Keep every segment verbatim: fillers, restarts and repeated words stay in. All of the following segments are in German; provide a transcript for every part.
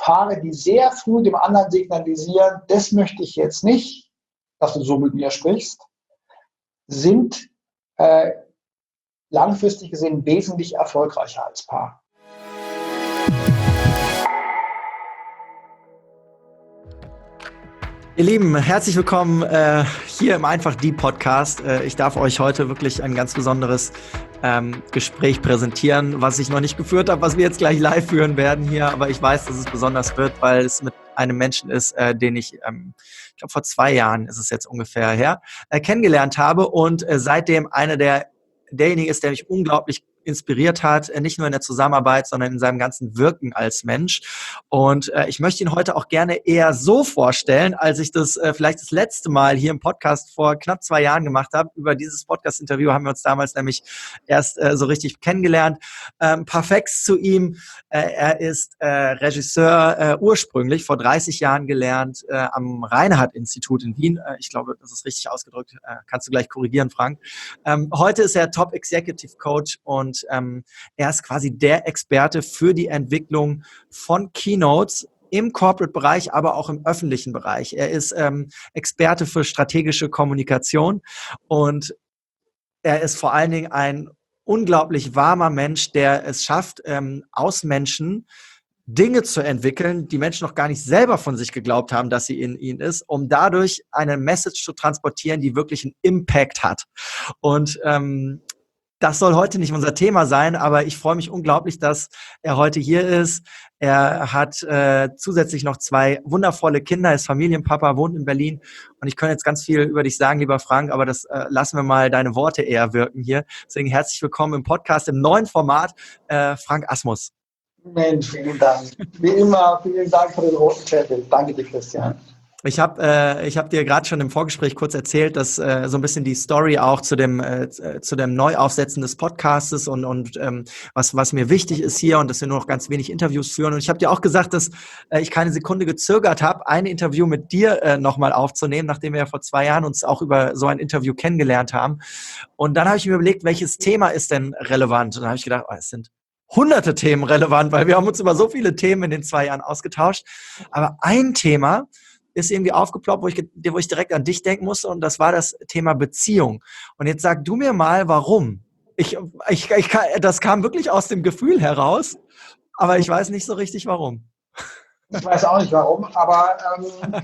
Paare, die sehr früh dem anderen signalisieren, das möchte ich jetzt nicht, dass du so mit mir sprichst, sind äh, langfristig gesehen wesentlich erfolgreicher als Paar. Ihr Lieben, herzlich willkommen äh, hier im Einfach Die Podcast. Äh, ich darf euch heute wirklich ein ganz besonderes ähm, Gespräch präsentieren, was ich noch nicht geführt habe, was wir jetzt gleich live führen werden hier. Aber ich weiß, dass es besonders wird, weil es mit einem Menschen ist, äh, den ich, ähm, ich glaube vor zwei Jahren ist es jetzt ungefähr her, äh, kennengelernt habe und äh, seitdem einer der derjenige ist, der mich unglaublich inspiriert hat, nicht nur in der Zusammenarbeit, sondern in seinem ganzen Wirken als Mensch. Und äh, ich möchte ihn heute auch gerne eher so vorstellen, als ich das äh, vielleicht das letzte Mal hier im Podcast vor knapp zwei Jahren gemacht habe. Über dieses Podcast-Interview haben wir uns damals nämlich erst äh, so richtig kennengelernt. Ähm, ein paar Facts zu ihm. Äh, er ist äh, Regisseur äh, ursprünglich, vor dreißig Jahren gelernt, äh, am Reinhardt-Institut in Wien. Äh, ich glaube, das ist richtig ausgedrückt. Äh, kannst du gleich korrigieren, Frank. Ähm, heute ist er Top Executive Coach und ähm, er ist quasi der Experte für die Entwicklung von Keynotes im Corporate-Bereich, aber auch im öffentlichen Bereich. Er ist ähm, Experte für strategische Kommunikation und er ist vor allen Dingen ein unglaublich warmer Mensch, der es schafft, ähm, aus Menschen Dinge zu entwickeln, die Menschen noch gar nicht selber von sich geglaubt haben, dass sie in ihnen ist, um dadurch eine Message zu transportieren, die wirklich einen Impact hat. Und ähm, das soll heute nicht unser Thema sein, aber ich freue mich unglaublich, dass er heute hier ist. Er hat äh, zusätzlich noch zwei wundervolle Kinder, ist Familienpapa, wohnt in Berlin. Und ich könnte jetzt ganz viel über dich sagen, lieber Frank, aber das äh, lassen wir mal deine Worte eher wirken hier. Deswegen herzlich willkommen im Podcast, im neuen Format, äh, Frank Asmus. Mensch, vielen Dank. Wie immer, vielen Dank für den roten Zettel. Danke dir, Christian. Ich habe äh, ich hab dir gerade schon im Vorgespräch kurz erzählt, dass äh, so ein bisschen die Story auch zu dem äh, zu dem Neuaufsetzen des Podcastes und und ähm, was was mir wichtig ist hier und dass wir nur noch ganz wenig Interviews führen. Und ich habe dir auch gesagt, dass äh, ich keine Sekunde gezögert habe, ein Interview mit dir äh, nochmal aufzunehmen, nachdem wir ja vor zwei Jahren uns auch über so ein Interview kennengelernt haben. Und dann habe ich mir überlegt, welches Thema ist denn relevant? Und dann habe ich gedacht, oh, es sind hunderte Themen relevant, weil wir haben uns über so viele Themen in den zwei Jahren ausgetauscht. Aber ein Thema ist irgendwie aufgeploppt, wo ich, wo ich direkt an dich denken musste, und das war das Thema Beziehung. Und jetzt sag du mir mal, warum. Ich, ich, ich, das kam wirklich aus dem Gefühl heraus, aber ich weiß nicht so richtig, warum. Ich weiß auch nicht, warum, aber ähm,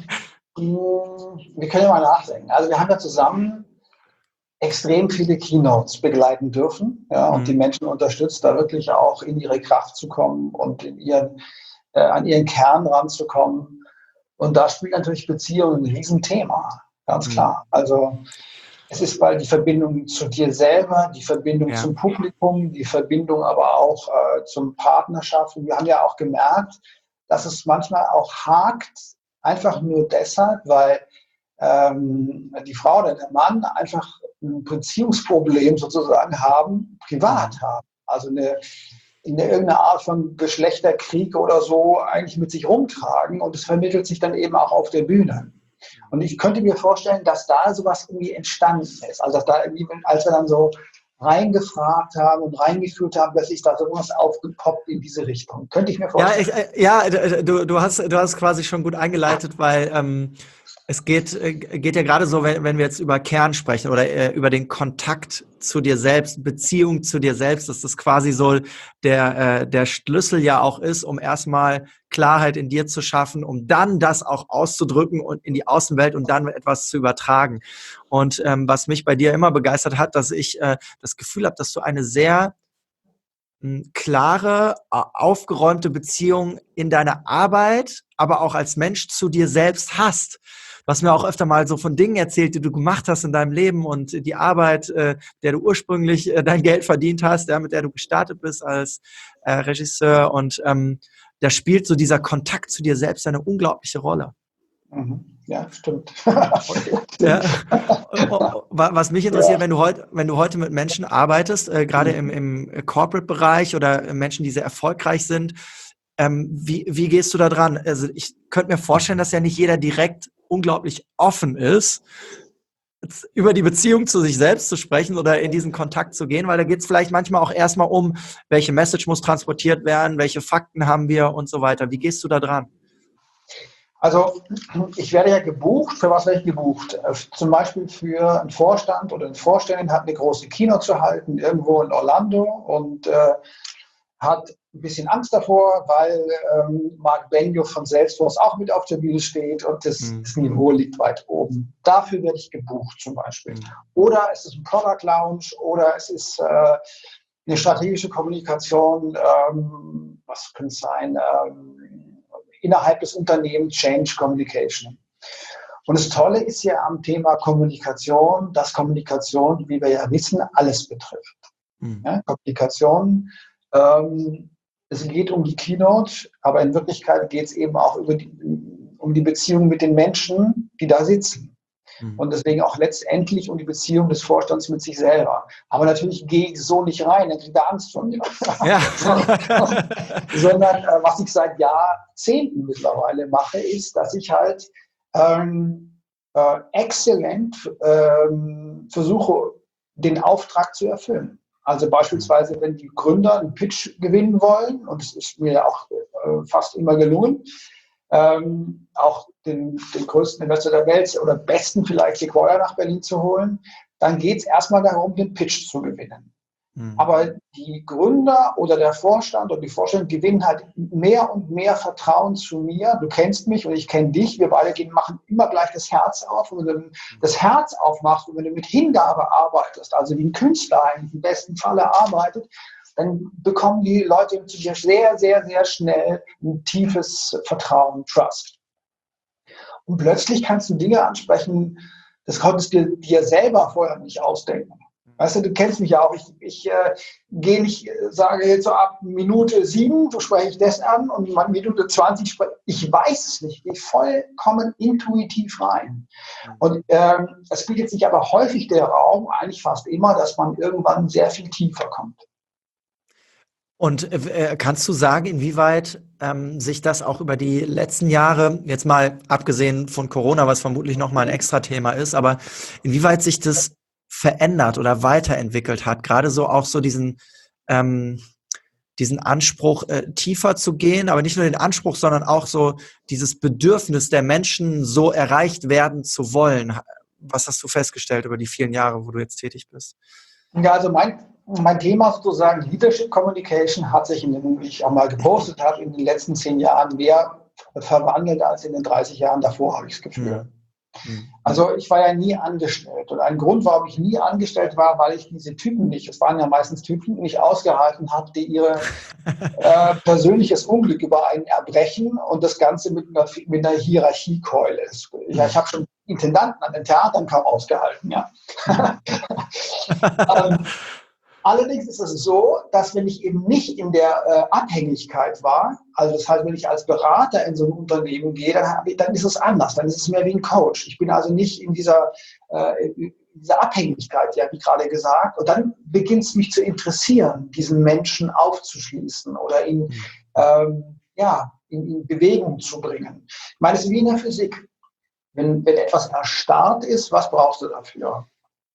wir können ja mal nachdenken. Also wir haben ja zusammen extrem viele Keynotes begleiten dürfen, ja, und mhm. die Menschen unterstützt, da wirklich auch in ihre Kraft zu kommen und in ihren, äh, an ihren Kern ranzukommen. Und da spielt natürlich Beziehung ein Riesenthema, ganz klar. Also es ist bald die Verbindung zu dir selber, die Verbindung ja. zum Publikum, die Verbindung aber auch äh, zum Partnerschaften. Wir haben ja auch gemerkt, dass es manchmal auch hakt, einfach nur deshalb, weil ähm, die Frau oder der Mann einfach ein Beziehungsproblem sozusagen haben, privat haben. Also eine in irgendeiner Art von Geschlechterkrieg oder so eigentlich mit sich rumtragen, und es vermittelt sich dann eben auch auf der Bühne. Und ich könnte mir vorstellen, dass da sowas irgendwie entstanden ist. Also dass da irgendwie, als wir dann so reingefragt haben und reingeführt haben, dass sich da sowas aufgepoppt in diese Richtung. Könnte ich mir vorstellen. Ja, ich, ja du, du, hast, du hast quasi schon gut eingeleitet, weil ähm, es geht, geht ja gerade so, wenn, wenn wir jetzt über Kern sprechen oder äh, über den Kontakt zu dir selbst, Beziehung zu dir selbst, dass das quasi so der, äh, der Schlüssel ja auch ist, um erstmal Klarheit in dir zu schaffen, um dann das auch auszudrücken und in die Außenwelt und dann etwas zu übertragen. Und ähm, was mich bei dir immer begeistert hat, dass ich äh, das Gefühl habe, dass du eine sehr mh, klare, aufgeräumte Beziehung in deiner Arbeit, aber auch als Mensch zu dir selbst hast. Du hast mir auch öfter mal so von Dingen erzählt, die du gemacht hast in deinem Leben und die Arbeit, äh, der du ursprünglich äh, dein Geld verdient hast, ja, mit der du gestartet bist als äh, Regisseur. Und ähm, da spielt so dieser Kontakt zu dir selbst eine unglaubliche Rolle. Mhm. Ja, stimmt. Ja. Was mich interessiert, ja. wenn du heute, wenn du heute mit Menschen arbeitest, äh, gerade mhm. im, im Corporate-Bereich oder Menschen, die sehr erfolgreich sind, ähm, wie, wie gehst du da dran? Also ich könnte mir vorstellen, dass ja nicht jeder direkt unglaublich offen ist. über die Beziehung zu sich selbst zu sprechen oder in diesen Kontakt zu gehen, weil da geht es vielleicht manchmal auch erstmal um, welche Message muss transportiert werden, welche Fakten haben wir und so weiter. Wie gehst du da dran? Also ich werde ja gebucht. Für was werde ich gebucht? Zum Beispiel für einen Vorstand oder eine Vorständin hat eine große Keynote zu halten, irgendwo in Orlando und äh, hat ein bisschen Angst davor, weil ähm, Mark Benioff von Salesforce auch mit auf der Bühne steht und das, mhm. das Niveau liegt weit oben. Dafür werde ich gebucht zum Beispiel. Mhm. Oder es ist ein Product Launch oder es ist äh, eine strategische Kommunikation, ähm, was könnte es sein, ähm, innerhalb des Unternehmens, Change Communication. Und das Tolle ist ja am Thema Kommunikation, dass Kommunikation, wie wir ja wissen, alles betrifft. Mhm. Ja, Kommunikation, ähm, es geht um die Keynote, aber in Wirklichkeit geht es eben auch über die, um die Beziehung mit den Menschen, die da sitzen. Mhm. Und deswegen auch letztendlich um die Beziehung des Vorstands mit sich selber. Aber natürlich gehe ich so nicht rein, dann kriegt er Angst von mir. Ja. Sondern äh, was ich seit Jahrzehnten mittlerweile mache, ist, dass ich halt ähm, äh, exzellent ähm, versuche, den Auftrag zu erfüllen. Also beispielsweise, wenn die Gründer einen Pitch gewinnen wollen, und es ist mir auch äh, fast immer gelungen, ähm, auch den, den größten Investor der Welt oder besten vielleicht Sequoia nach Berlin zu holen, dann geht es erstmal darum, den Pitch zu gewinnen. Mhm. Aber die Gründer oder der Vorstand oder die Vorstand gewinnen halt mehr und mehr Vertrauen zu mir. Du kennst mich und ich kenne dich. Wir beide gehen, machen immer gleich das Herz auf. Und wenn du das Herz aufmachst und wenn du mit Hingabe arbeitest, also wie ein Künstler eigentlich im besten Falle arbeitet, dann bekommen die Leute zu dir sehr, sehr, sehr schnell ein tiefes Vertrauen, Trust. Und plötzlich kannst du Dinge ansprechen, das konntest du dir selber vorher nicht ausdenken. Weißt du, du kennst mich ja auch. Ich, ich äh, gehe nicht, sage jetzt so ab Minute sieben, so spreche ich das an und Minute zwanzig spreche ich, weiß es nicht. Ich gehe vollkommen intuitiv rein. Und ähm, es bietet sich aber häufig der Raum, eigentlich fast immer, dass man irgendwann sehr viel tiefer kommt. Und äh, kannst du sagen, inwieweit ähm, sich das auch über die letzten Jahre, jetzt mal abgesehen von Corona, was vermutlich nochmal ein extra Thema ist, aber inwieweit sich das verändert oder weiterentwickelt hat, gerade so auch so diesen, ähm, diesen Anspruch, äh, tiefer zu gehen, aber nicht nur den Anspruch, sondern auch so dieses Bedürfnis der Menschen, so erreicht werden zu wollen. Was hast du festgestellt über die vielen Jahre, wo du jetzt tätig bist? Ja, also mein, mein Thema sozusagen Leadership Communication hat sich, in den, wie ich auch mal gepostet habe, in den letzten zehn Jahren mehr verwandelt als in den dreißig Jahren davor, habe ich das Gefühl. Mhm. Also ich war ja nie angestellt. Und ein Grund, warum ich nie angestellt war, weil ich diese Typen nicht, es waren ja meistens Typen, nicht ausgehalten habe, die ihr äh, persönliches Unglück über einen erbrechen und das Ganze mit einer, mit einer Hierarchiekeule. Ich, ich habe schon Intendanten an den Theatern kaum ausgehalten. Ja. ähm, Allerdings ist es so, dass wenn ich eben nicht in der äh, Abhängigkeit war, also das heißt, wenn ich als Berater in so ein Unternehmen gehe, dann, hab ich, dann ist es anders, dann ist es mehr wie ein Coach. Ich bin also nicht in dieser, äh, in dieser Abhängigkeit, ja, wie gerade gesagt, und dann beginnt es mich zu interessieren, diesen Menschen aufzuschließen oder ihn, mhm. ähm, ja, in, in Bewegung zu bringen. Ich meine, es ist wie in der Physik. Wenn, wenn etwas erstarrt ist, was brauchst du dafür?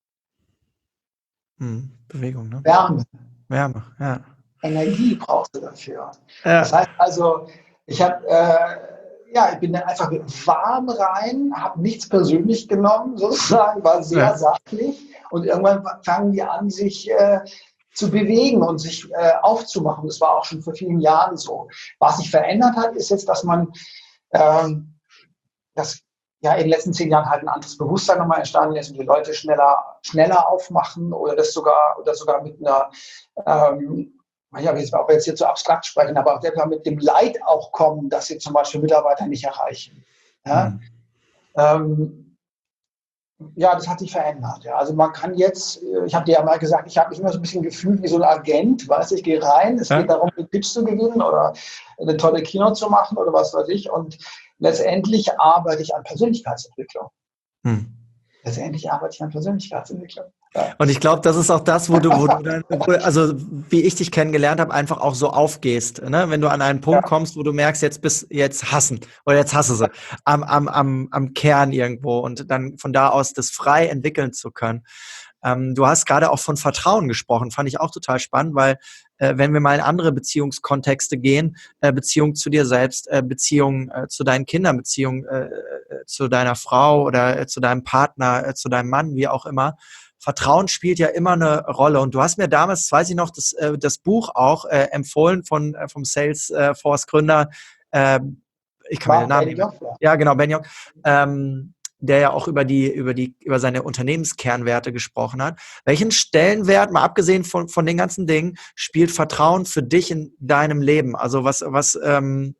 Hm, Bewegung, ne? Wärme. Wärme, ja. Energie brauchst du dafür. Ja. Das heißt also, ich habe, äh, ja, ich bin dann einfach warm rein, habe nichts persönlich genommen, sozusagen, war sehr ja. sachlich und irgendwann fangen die an, sich äh, zu bewegen und sich äh, aufzumachen. Das war auch schon vor vielen Jahren so. Was sich verändert hat, ist jetzt, dass man ähm, das ja, in den letzten zehn Jahren halt ein anderes Bewusstsein nochmal entstanden ist und die Leute schneller, schneller aufmachen oder das sogar, oder sogar mit einer, ähm, ja, ob wir jetzt hier zu abstrakt sprechen, aber auch mit dem Leid auch kommen, dass sie zum Beispiel Mitarbeiter nicht erreichen. Ja, mhm. ähm, ja das hat sich verändert. Ja. Also man kann jetzt, ich habe dir ja mal gesagt, ich habe mich immer so ein bisschen gefühlt wie so ein Agent, weißt du, ich gehe rein, es ja. geht darum, einen Pitch zu gewinnen oder eine tolle Keynote zu machen oder was weiß ich und letztendlich arbeite ich an Persönlichkeitsentwicklung. Hm. letztendlich arbeite ich an Persönlichkeitsentwicklung. Ja. Und ich glaube, das ist auch das, wo du, wo du dann, wo, also wie ich dich kennengelernt habe, einfach auch so aufgehst. Ne? Wenn du an einen Punkt Ja. kommst, wo du merkst, jetzt bist jetzt hassen oder jetzt hasse sie am, am, am, am Kern irgendwo und dann von da aus das frei entwickeln zu können. Ähm, du hast gerade auch von Vertrauen gesprochen, fand ich auch total spannend, weil äh, wenn wir mal in andere Beziehungskontexte gehen, äh, Beziehung zu dir selbst, äh, Beziehung äh, zu deinen Kindern, Beziehung äh, zu deiner Frau oder äh, zu deinem Partner, äh, zu deinem Mann, wie auch immer, Vertrauen spielt ja immer eine Rolle. Und du hast mir damals, das weiß ich noch, das, äh, das Buch auch äh, empfohlen von äh, vom Salesforce-Gründer, äh, ich kann mir den Mark Namen nicht mehr. Benioff, ja. Ja, genau, Benioff, ähm, der ja auch über die, über die, über seine Unternehmenskernwerte gesprochen hat. Welchen Stellenwert, mal abgesehen von, von den ganzen Dingen, spielt Vertrauen für dich in deinem Leben? Also was, was, ähm,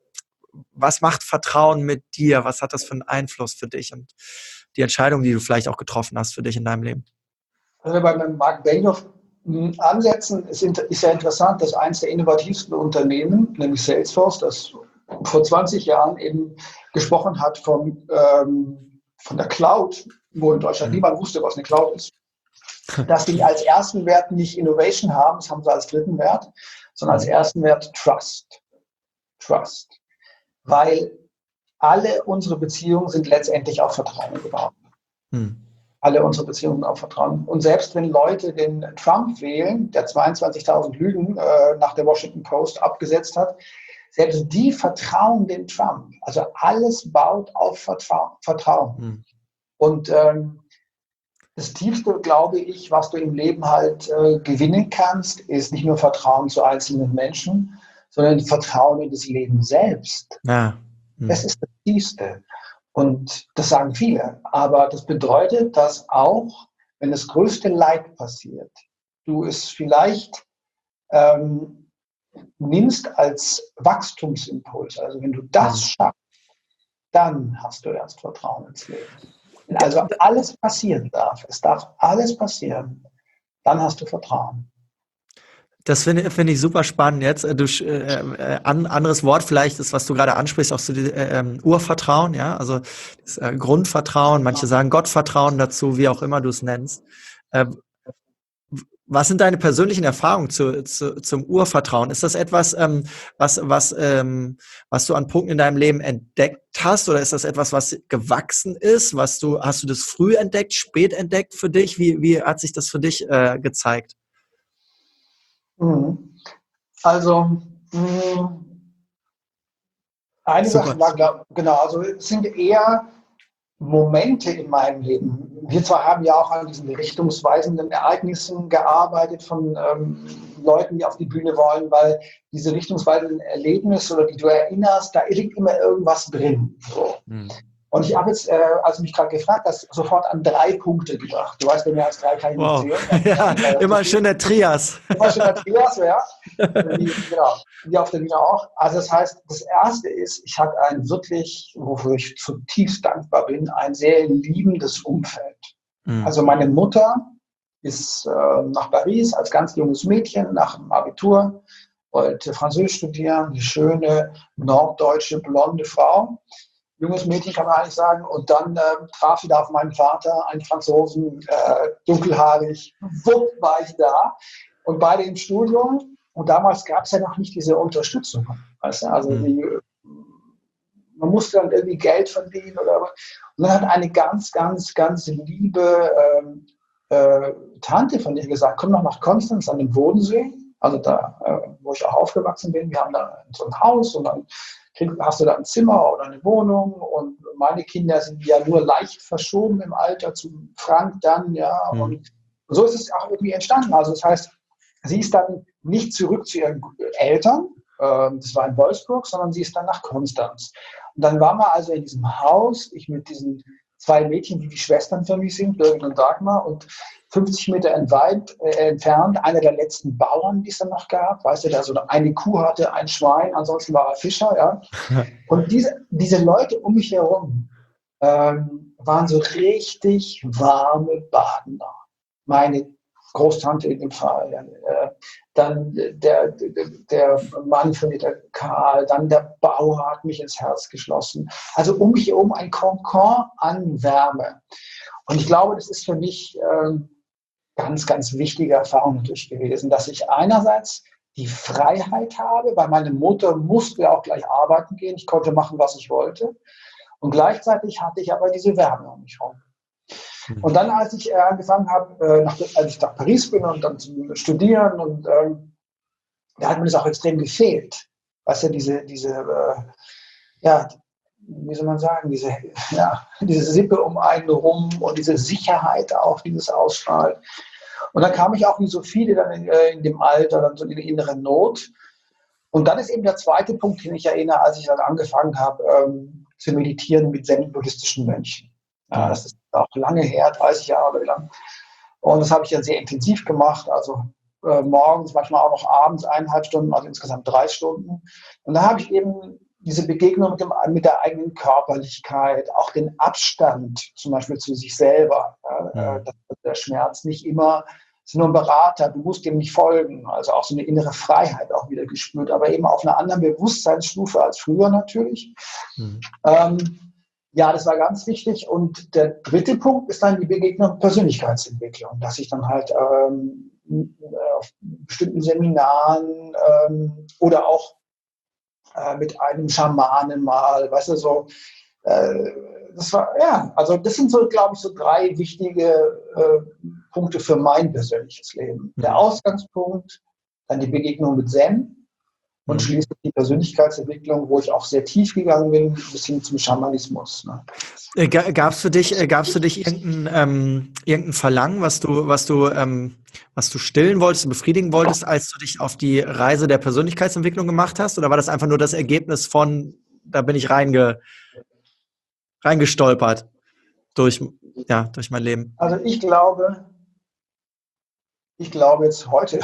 was macht Vertrauen mit dir? Was hat das für einen Einfluss für dich und die Entscheidung, die du vielleicht auch getroffen hast für dich in deinem Leben? Also bei Mark Benioff ansetzen, ist, ist ja interessant, dass eines der innovativsten Unternehmen, nämlich Salesforce, das vor zwanzig Jahren eben gesprochen hat von, ähm, von der Cloud, wo in Deutschland mhm. niemand wusste, was eine Cloud ist, dass die als ersten Wert nicht Innovation haben, das haben sie als dritten Wert, sondern als ersten Wert Trust. Trust. Weil alle unsere Beziehungen sind letztendlich auf Vertrauen gebaut. Mhm. Alle unsere Beziehungen auf Vertrauen. Und selbst wenn Leute den Trump wählen, der zweiundzwanzigtausend Lügen äh, nach der Washington Post abgesetzt hat, selbst die vertrauen dem Trump. Also alles baut auf Vertrauen. Vertrauen. Mhm. Und ähm, das Tiefste, glaube ich, was du im Leben halt äh, gewinnen kannst, ist nicht nur Vertrauen zu einzelnen Menschen, sondern Vertrauen in das Leben selbst. Ja. Mhm. Das ist das Tiefste. Und das sagen viele. Aber das bedeutet, dass auch, wenn das größte Leid passiert, du es vielleicht ähm, nimmst als Wachstumsimpuls. Also wenn du das schaffst, dann hast du erst Vertrauen ins Leben. Wenn also alles passieren darf, es darf alles passieren, dann hast du Vertrauen. Das finde find ich super spannend jetzt. Du, äh, äh, an, anderes Wort vielleicht ist, was du gerade ansprichst, auch so die, äh, Urvertrauen, ja, also das, äh, Grundvertrauen, manche sagen Gottvertrauen dazu, wie auch immer du es nennst. Äh, was sind deine persönlichen Erfahrungen zu, zu, zum Urvertrauen? Ist das etwas, ähm, was, was, ähm, was du an Punkten in deinem Leben entdeckt hast, oder ist das etwas, was gewachsen ist? Was du, hast du das früh entdeckt, spät entdeckt für dich? Wie, wie hat sich das für dich äh, gezeigt? Also, mh, eine Sache war, glaub, genau, also es sind eher Momente in meinem Leben. Wir zwar haben ja auch an diesen richtungsweisenden Ereignissen gearbeitet von ähm, Leuten, die auf die Bühne wollen, weil diese richtungsweisenden Erlebnisse oder die du erinnerst, da liegt immer irgendwas drin. So. Mhm. Und ich habe jetzt, äh, als du mich gerade gefragt hast, sofort an drei Punkte gedacht. Du weißt, bei mir als drei kann ich wow. nicht zählen. Ja, äh, immer schön der Trias. Immer schön der Trias, ja. Die, genau, die auf der Bühne auch. Also das heißt, das Erste ist, ich hatte ein wirklich, wofür ich zutiefst dankbar bin, ein sehr liebendes Umfeld. Mhm. Also meine Mutter ist äh, nach Paris als ganz junges Mädchen nach dem Abitur, wollte Französisch studieren, eine schöne, norddeutsche, blonde Frau. Junges Mädchen kann man eigentlich sagen. Und dann äh, traf sie da auf meinen Vater, einen Franzosen, äh, dunkelhaarig. Wupp, war ich da. Und beide im Studium. Und damals gab es ja noch nicht diese Unterstützung. Weißt du? Also mhm. die, man musste dann irgendwie Geld verdienen oder was. Und dann hat eine ganz, ganz, ganz liebe ähm, äh, Tante von ihr gesagt, komm doch nach Konstanz an den Bodensee. Also da, äh, wo ich auch aufgewachsen bin. Wir haben da so ein Haus und dann hast du da ein Zimmer oder eine Wohnung, und meine Kinder sind ja nur leicht verschoben im Alter zu Frank dann, ja, mhm. und so ist es auch irgendwie entstanden. Also das heißt, sie ist dann nicht zurück zu ihren Eltern, äh, das war in Wolfsburg, sondern sie ist dann nach Konstanz. Und dann waren wir also in diesem Haus, ich mit diesen zwei Mädchen, die die Schwestern für mich sind, Birgit und Dagmar, und fünfzig Meter entweit, äh, entfernt, einer der letzten Bauern, die es dann noch gab, weißt du, der so eine Kuh hatte, ein Schwein, ansonsten war er Fischer, ja. Und diese, diese Leute um mich herum ähm, waren so richtig warme Badener. Meine Großtante in dem Fall, äh, dann der, der, der Mann von der Karl, dann der Bauer hat mich ins Herz geschlossen. Also um mich herum ein Kokon an Wärme. Und ich glaube, das ist für mich äh, ganz, ganz wichtige Erfahrung natürlich gewesen, dass ich einerseits die Freiheit habe, weil meine Mutter musste ja auch gleich arbeiten gehen, ich konnte machen, was ich wollte. Und gleichzeitig hatte ich aber diese Wärme um mich herum. Und dann, als ich äh, angefangen habe, äh, nach, als ich nach Paris bin und dann zum Studieren, und ähm, da hat mir das auch extrem gefehlt. Weißt du, diese, diese äh, ja, wie soll man sagen, diese, ja, diese Sippe um einen rum und diese Sicherheit auch, die das ausstrahlt. Und dann kam ich auch wie so viele dann in, äh, in dem Alter, dann so in die innere Not. Und dann ist eben der zweite Punkt, den ich erinnere, als ich dann angefangen habe, ähm, zu meditieren mit zen-buddhistischen Mönchen. Ja, das ist auch lange her, dreißig Jahre lang. Und das habe ich ja sehr intensiv gemacht, also äh, morgens, manchmal auch noch abends eineinhalb Stunden, also insgesamt drei Stunden. Und da habe ich eben diese Begegnung mit, dem, mit der eigenen Körperlichkeit, auch den Abstand zum Beispiel zu sich selber. Ja, äh, dass der Schmerz nicht immer, es ist nur ein Berater, du musst dem nicht folgen. Also auch so eine innere Freiheit auch wieder gespürt, aber eben auf einer anderen Bewusstseinsstufe als früher natürlich. Mhm. Ähm, Ja, das war ganz wichtig. Und der dritte Punkt ist dann die Begegnung mit Persönlichkeitsentwicklung, dass ich dann halt ähm, auf bestimmten Seminaren ähm, oder auch äh, mit einem Schamanen mal, weißt du, so, äh, das war, ja, also das sind so, glaube ich, so drei wichtige äh, Punkte für mein persönliches Leben. Der Ausgangspunkt, dann die Begegnung mit Zen, und schließlich die Persönlichkeitsentwicklung, wo ich auch sehr tief gegangen bin, bis hin zum Schamanismus. Ne? Gab es für dich, gab's für dich irgendein, ähm, irgendein Verlangen, was du, was du, ähm, was du stillen wolltest, befriedigen wolltest, als du dich auf die Reise der Persönlichkeitsentwicklung gemacht hast? Oder war das einfach nur das Ergebnis von, da bin ich reinge, reingestolpert durch, ja, durch mein Leben? Also ich glaube, Ich glaube jetzt heute,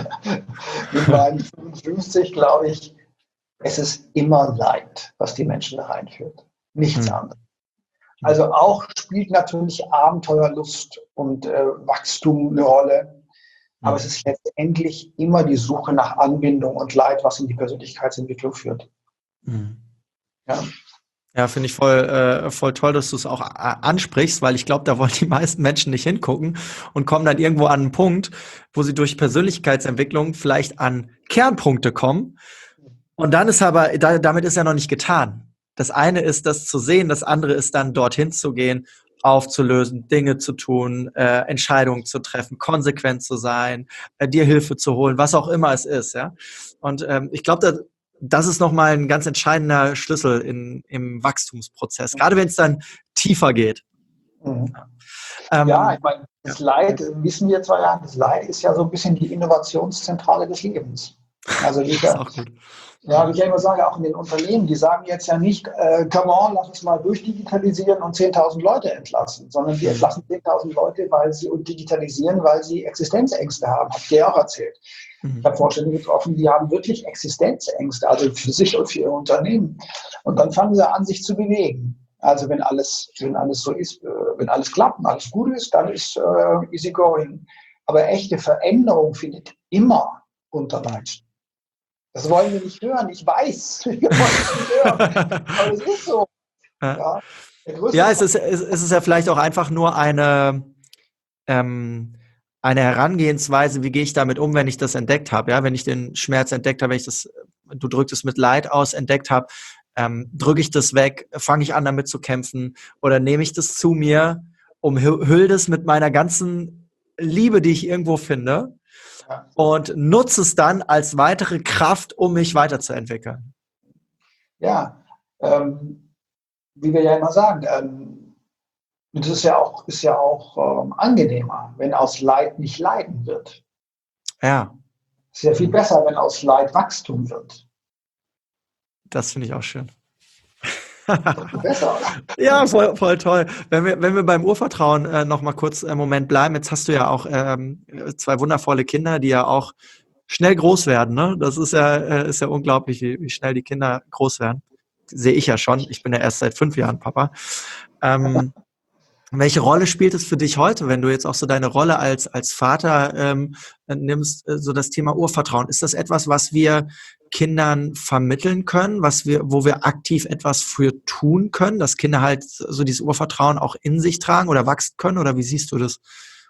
mit meinen fünfundfünfzig, glaube ich, es ist immer Leid, was die Menschen da reinführt. Nichts hm. anderes. Also auch spielt natürlich Abenteuerlust und äh, Wachstum eine Rolle. Aber hm. es ist letztendlich immer die Suche nach Anbindung und Leid, was in die Persönlichkeitsentwicklung führt. Hm. Ja. Ja, finde ich voll, äh, voll toll, dass du es auch äh, ansprichst, weil ich glaube, da wollen die meisten Menschen nicht hingucken und kommen dann irgendwo an einen Punkt, wo sie durch Persönlichkeitsentwicklung vielleicht an Kernpunkte kommen. Und dann ist aber, da, damit ist ja noch nicht getan. Das eine ist, das zu sehen, das andere ist dann, dorthin zu gehen, aufzulösen, Dinge zu tun, äh, Entscheidungen zu treffen, konsequent zu sein, äh, dir Hilfe zu holen, was auch immer es ist. Ja. Und ähm, ich glaube, da das ist nochmal ein ganz entscheidender Schlüssel in, im Wachstumsprozess, gerade wenn es dann tiefer geht. Mhm. Ähm, ja, ich meine, das ja. Leid, wissen wir zwar ja, das Leid ist ja so ein bisschen die Innovationszentrale des Lebens. Also wie ich, ja, ja, wie ich ja immer sage, auch in den Unternehmen, die sagen jetzt ja nicht, äh, come on, lass uns mal durchdigitalisieren und zehntausend Leute entlassen, sondern wir entlassen zehntausend Leute, weil sie und digitalisieren, weil sie Existenzängste haben, habt ihr ja auch erzählt. Ich habe Vorstände getroffen, die haben wirklich Existenzängste, also für sich und für ihr Unternehmen. Und dann fangen sie an, sich zu bewegen. Also wenn alles, wenn alles so ist, wenn alles klappt und alles gut ist, dann ist äh, easy going. Aber echte Veränderung findet immer unter Leid statt. Das wollen wir nicht hören. Ich weiß, wir wollen es nicht hören. Aber es ist so. Ja, ja es, ist, es ist ja vielleicht auch einfach nur eine... Ähm, eine Herangehensweise, wie gehe ich damit um, wenn ich das entdeckt habe, ja, wenn ich den Schmerz entdeckt habe, wenn ich das, du drückst es mit Leid aus, entdeckt habe, ähm, drücke ich das weg, fange ich an, damit zu kämpfen, oder nehme ich das zu mir, umhüll das mit meiner ganzen Liebe, die ich irgendwo finde, ja, und nutze es dann als weitere Kraft, um mich weiterzuentwickeln. Ja, ähm, wie wir ja immer sagen, ähm, Und das ist ja auch, ist ja auch ähm, angenehmer, wenn aus Leid nicht Leiden wird. Ja. Es ist ja viel besser, wenn aus Leid Wachstum wird. Das finde ich auch schön. Besser, oder? Ja, voll, voll toll. Wenn wir, wenn wir beim Urvertrauen äh, noch mal kurz einen Moment bleiben, jetzt hast du ja auch ähm, zwei wundervolle Kinder, die ja auch schnell groß werden. Ne? Das ist ja, äh, ist ja unglaublich, wie, wie schnell die Kinder groß werden. Sehe ich ja schon. Ich bin ja erst seit fünf Jahren Papa. Ähm, Welche Rolle spielt es für dich heute, wenn du jetzt auch so deine Rolle als, als Vater ähm, nimmst, äh, so das Thema Urvertrauen? Ist das etwas, was wir Kindern vermitteln können, was wir, wo wir aktiv etwas für tun können, dass Kinder halt so dieses Urvertrauen auch in sich tragen oder wachsen können? Oder wie siehst du das?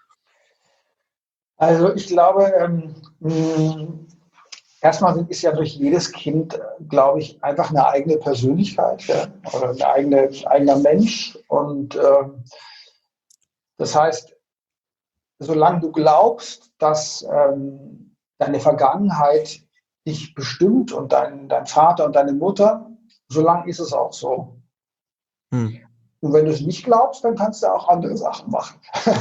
Also ich glaube, ähm, mh, erstmal ist ja durch jedes Kind, glaube ich, einfach eine eigene Persönlichkeit, ja, oder ein eigene, eigener Mensch. Und ähm, das heißt, solange du glaubst, dass ähm, deine Vergangenheit dich bestimmt und dein, dein Vater und deine Mutter, solange ist es auch so. Hm. Und wenn du es nicht glaubst, dann kannst du auch andere Sachen machen.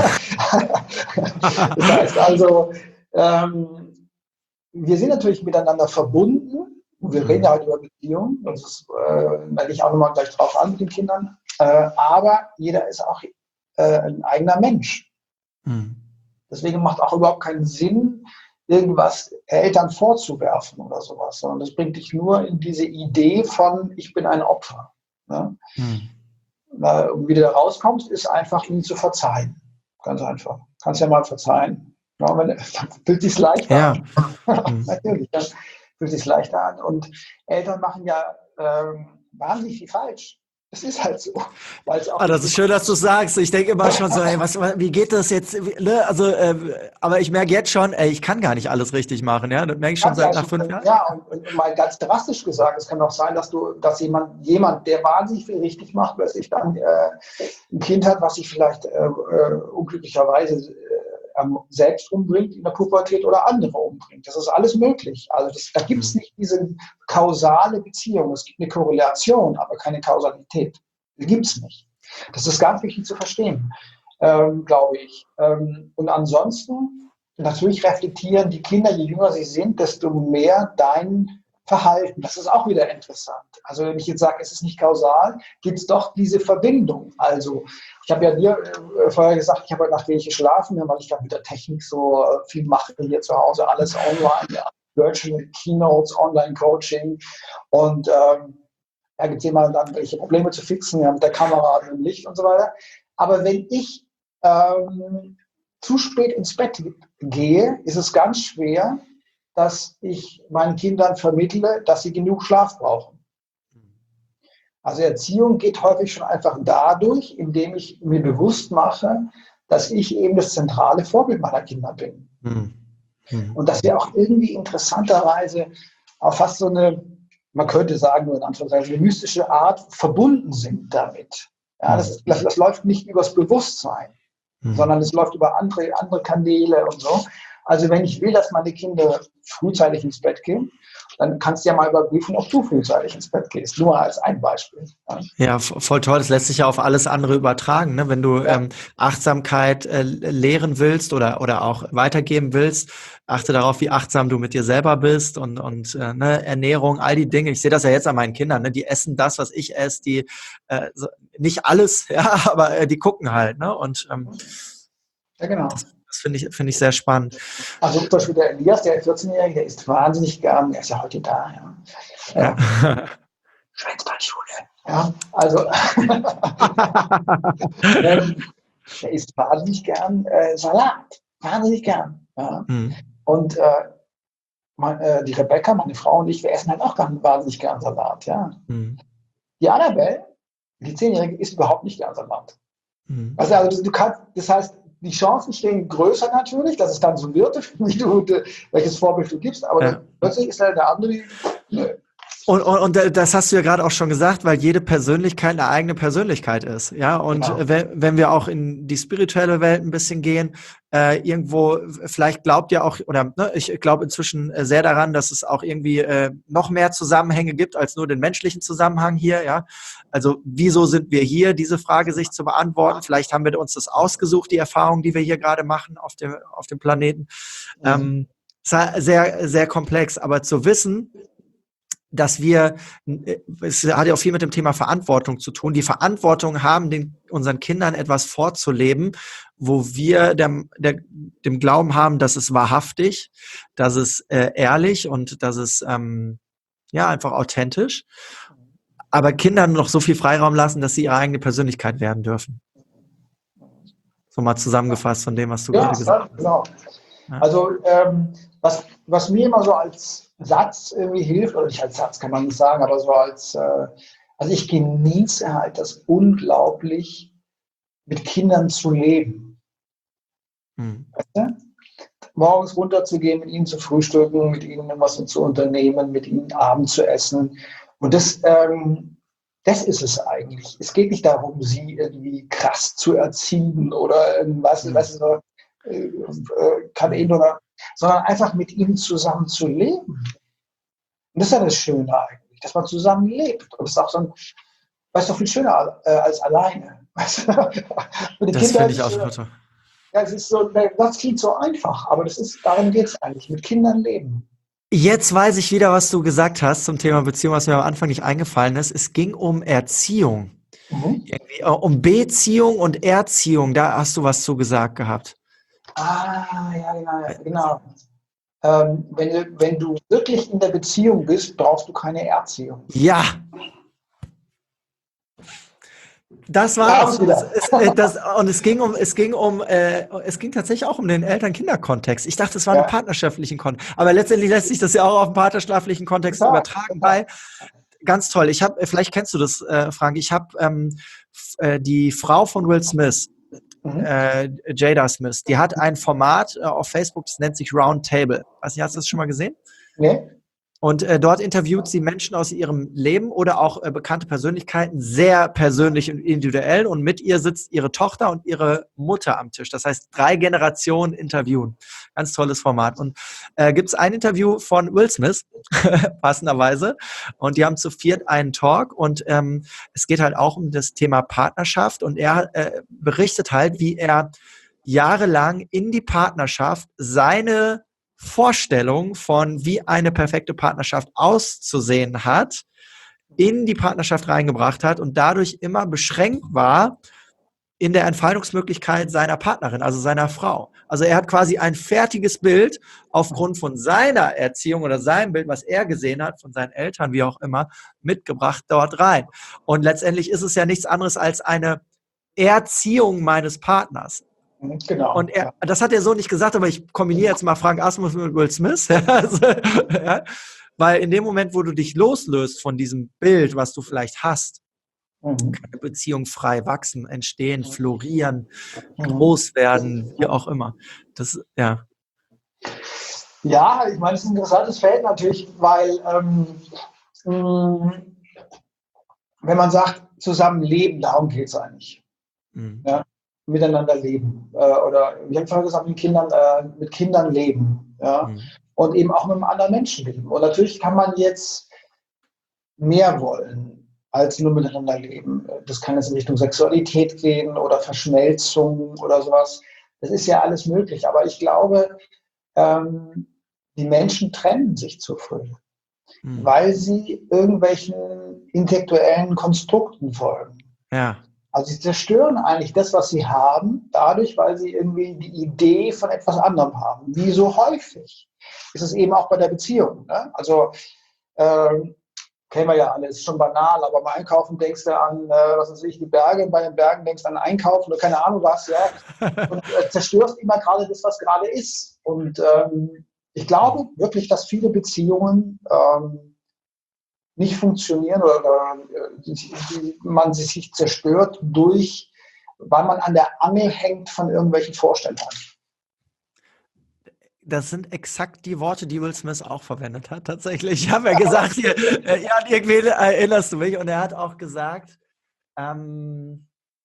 Das heißt also, ähm, wir sind natürlich miteinander verbunden. Wir reden ja heute über Beziehungen. Das ist, äh, werde ich auch nochmal gleich drauf an mit den Kindern. Äh, aber jeder ist auch äh, ein eigener Mensch. Hm. Deswegen macht auch überhaupt keinen Sinn, irgendwas Eltern vorzuwerfen oder sowas, sondern das bringt dich nur in diese Idee von, ich bin ein Opfer. Ne? Hm. Und wie du da rauskommst, ist einfach, ihn zu verzeihen. Ganz einfach. Kannst ja mal verzeihen. Ja, wenn, dann fühlt sich leichter Ja. an. Natürlich, dann fühlt sich leichter an. Und Eltern machen ja ähm, wahnsinnig viel falsch. Es ist halt so. Weil's auch Ah, das ist schön, dass du sagst. Ich denke immer schon so, ey, was, wie geht das jetzt? Ne? Also, äh, aber ich merke jetzt schon, ey, ich kann gar nicht alles richtig machen. Ja, das merke ich schon seit nach fünf Jahren. Ja, und, und mal ganz drastisch gesagt, es kann auch sein, dass du, dass jemand, jemand, der wahnsinnig viel richtig macht, dass sich dann äh, ein Kind hat, was sich vielleicht äh, äh, unglücklicherweise äh, selbst umbringt in der Pubertät oder andere umbringt. Das ist alles möglich. Also das, da gibt es nicht diese kausale Beziehung. Es gibt eine Korrelation, aber keine Kausalität. Die gibt es nicht. Das ist ganz wichtig zu verstehen, ähm, glaube ich. Ähm, und ansonsten, natürlich reflektieren die Kinder, je jünger sie sind, desto mehr dein Verhalten. Das ist auch wieder interessant. Also wenn ich jetzt sage, es ist nicht kausal, gibt es doch diese Verbindung. Also ich habe ja dir äh, vorher gesagt, ich habe heute Nacht wenig geschlafen, weil ich da mit der Technik so äh, viel mache hier zu Hause, alles online, ja. Virtual Keynotes, Online-Coaching und ähm, da gibt es jemanden dann, welche Probleme zu fixen, ja, mit der Kamera, mit dem Licht und so weiter. Aber wenn ich ähm, zu spät ins Bett gehe, ist es ganz schwer, dass ich meinen Kindern vermittle, dass sie genug Schlaf brauchen. Also Erziehung geht häufig schon einfach dadurch, indem ich mir bewusst mache, dass ich eben das zentrale Vorbild meiner Kinder bin. Hm. Hm. Und dass wir auch irgendwie interessanterweise auf fast so eine, man könnte sagen, nur in Anführungszeichen, eine mystische Art verbunden sind damit. Ja, das, ist, das, das läuft nicht übers Bewusstsein, hm. sondern es läuft über andere, andere Kanäle und so. Also wenn ich will, dass meine Kinder frühzeitig ins Bett gehen, dann kannst du ja mal überprüfen, ob du frühzeitig ins Bett gehst. Nur als ein Beispiel. Ja, ja, voll toll. Das lässt sich ja auf alles andere übertragen. Ne? Wenn du ja. ähm, Achtsamkeit äh, lehren willst oder, oder auch weitergeben willst, achte darauf, wie achtsam du mit dir selber bist und, und äh, ne, Ernährung, all die Dinge. Ich sehe das ja jetzt an meinen Kindern. Ne? Die essen das, was ich esse. Die äh, so, nicht alles, ja, aber äh, die gucken halt. Ne? Und ähm, ja, genau. Das, Das finde ich, finde ich sehr spannend. Also zum Beispiel der Elias, der vierzehnjährige, der ist wahnsinnig gern, er ist ja heute da, ja. Ja. ja. Schwänzbandschule. Ja, also der isst wahnsinnig gern äh, Salat. Wahnsinnig gern. Ja. Mhm. Und äh, mein, äh, die Rebecca, meine Frau und ich, wir essen halt auch gern, wahnsinnig gern Salat. Ja. Mhm. Die Annabelle, die Zehnjährige, isst überhaupt nicht gern Salat. Mhm. Also, also du kannst, das heißt, die Chancen stehen größer natürlich, dass es dann so wird, wie du, welches Vorbild du gibst, aber ja. Plötzlich ist halt der andere. Nö. Und, und, und das hast du ja gerade auch schon gesagt, weil jede Persönlichkeit eine eigene Persönlichkeit ist, ja. Und genau. wenn, wenn wir auch in die spirituelle Welt ein bisschen gehen, äh, irgendwo, vielleicht glaubt ihr auch, oder ne, ich glaube inzwischen sehr daran, dass es auch irgendwie äh, noch mehr Zusammenhänge gibt als nur den menschlichen Zusammenhang hier, ja. Also wieso sind wir hier, diese Frage sich zu beantworten. Vielleicht haben wir uns das ausgesucht, die Erfahrung, die wir hier gerade machen auf dem, auf dem Planeten. Mhm. Ähm, sehr, sehr komplex, aber zu wissen, dass wir, es hat ja auch viel mit dem Thema Verantwortung zu tun, die Verantwortung haben, den, unseren Kindern etwas vorzuleben, wo wir dem, der, dem Glauben haben, dass es wahrhaftig, dass es äh, ehrlich und dass es ähm, ja einfach authentisch, aber Kindern noch so viel Freiraum lassen, dass sie ihre eigene Persönlichkeit werden dürfen. So mal zusammengefasst von dem, was du Ja, gerade gesagt hast. genau. Ja. Also ähm, was, was mir immer so als Satz irgendwie hilft, oder nicht als Satz kann man nicht sagen, aber so als, äh, also ich genieße halt das unglaublich, mit Kindern zu leben. Hm. Weißt du? Morgens runterzugehen, mit ihnen zu frühstücken, mit ihnen was zu unternehmen, mit ihnen Abend zu essen. Und das, ähm, das ist es eigentlich. Es geht nicht darum, sie irgendwie krass zu erziehen oder irgendwas, Hm. weißt du, so, äh, äh, kann eh nur, sondern einfach mit ihnen zusammen zu leben. Und das ist ja das Schöne eigentlich, dass man zusammen lebt. Und das ist auch so ein, weißt du, viel schöner äh, als alleine. Weißt du? Für die Das Kinder finde ist ich es, auch äh, total. ja, es ist so, das klingt so einfach, aber das ist, darum geht es eigentlich, mit Kindern leben. Jetzt weiß ich wieder, was du gesagt hast zum Thema Beziehung, was mir am Anfang nicht eingefallen ist. Es ging um Erziehung. Mhm. Irgendwie, äh, um Beziehung und Erziehung. Da hast du was zu gesagt gehabt. Ah, ja, genau. genau. Ähm, wenn, du, wenn du wirklich in der Beziehung bist, brauchst du keine Erziehung. Ja, das Da haben war's. wir Es, wieder. es, äh, das, und es ging um, es ging um, äh, es ging tatsächlich auch um den Eltern-Kinder-Kontext. Ich dachte, es war ein Ja, partnerschaftlichen Kontext. Aber letztendlich lässt sich das ja auch auf einen partnerschaftlichen Kontext total, übertragen, total. weil ganz toll. Ich habe, vielleicht kennst du das, äh, Frank. Ich habe ähm, f- äh, die Frau von Will Smith, Mhm. äh, Jada Smith, die hat ein Format äh, auf Facebook, das nennt sich Roundtable. Weiß nicht, hast du das schon mal gesehen? Nee? Und äh, dort interviewt sie Menschen aus ihrem Leben oder auch äh, bekannte Persönlichkeiten, sehr persönlich und individuell. Und mit ihr sitzt ihre Tochter und ihre Mutter am Tisch. Das heißt, drei Generationen interviewen. Ganz tolles Format. Und äh, gibt es ein Interview von Will Smith, passenderweise. Und die haben zu viert einen Talk. Und ähm, es geht halt auch um das Thema Partnerschaft. Und er äh, berichtet halt, wie er jahrelang in die Partnerschaft seine Vorstellung von, wie eine perfekte Partnerschaft auszusehen hat, in die Partnerschaft reingebracht hat und dadurch immer beschränkt war in der Entfaltungsmöglichkeit seiner Partnerin, also seiner Frau. Also er hat quasi ein fertiges Bild aufgrund von seiner Erziehung oder seinem Bild, was er gesehen hat, von seinen Eltern, wie auch immer, mitgebracht dort rein. Und letztendlich ist es ja nichts anderes als eine Erziehung meines Partners. Mhm, genau. Und er, Ja. das hat er so nicht gesagt, aber ich kombiniere jetzt mal Frank Asmus mit Will Smith. Also, ja, weil in dem Moment, wo du dich loslöst von diesem Bild, was du vielleicht hast, Mhm. kann eine Beziehung frei wachsen, entstehen, florieren, Mhm. groß werden, wie auch immer. Das, ja. Ja, ich meine, es ist ein interessantes Feld natürlich, weil ähm, mh, wenn man sagt, zusammen leben, darum geht es eigentlich. Mhm. Ja? Miteinander leben. Äh, oder ich habe vorhin gesagt, mit Kindern, äh, mit Kindern leben. Ja? Mhm. Und eben auch mit einem anderen Menschen leben. Und natürlich kann man jetzt mehr wollen als nur miteinander leben. Das kann jetzt in Richtung Sexualität gehen oder Verschmelzung oder sowas. Das ist ja alles möglich. Aber ich glaube, ähm, die Menschen trennen sich zu früh, Mhm. weil sie irgendwelchen intellektuellen Konstrukten folgen. Ja. Also sie zerstören eigentlich das, was sie haben, dadurch, weil sie irgendwie die Idee von etwas anderem haben. Wie so häufig ist es eben auch bei der Beziehung. Ne? Also ähm, kennen wir ja alles, schon banal, aber beim Einkaufen denkst du an, äh, was weiß ich, die Berge, bei den Bergen denkst du an Einkaufen oder keine Ahnung was, ja, und äh, zerstörst immer gerade das, was gerade ist. Und ähm, ich glaube wirklich, dass viele Beziehungen ähm, nicht funktionieren oder, oder die, die, man sich zerstört durch, weil man an der Angel hängt von irgendwelchen Vorstellungen. Das sind exakt die Worte, die Will Smith auch verwendet hat, tatsächlich. Ich habe ja gesagt, hier, äh, ja, irgendwie erinnerst du mich. Und er hat auch gesagt, ähm,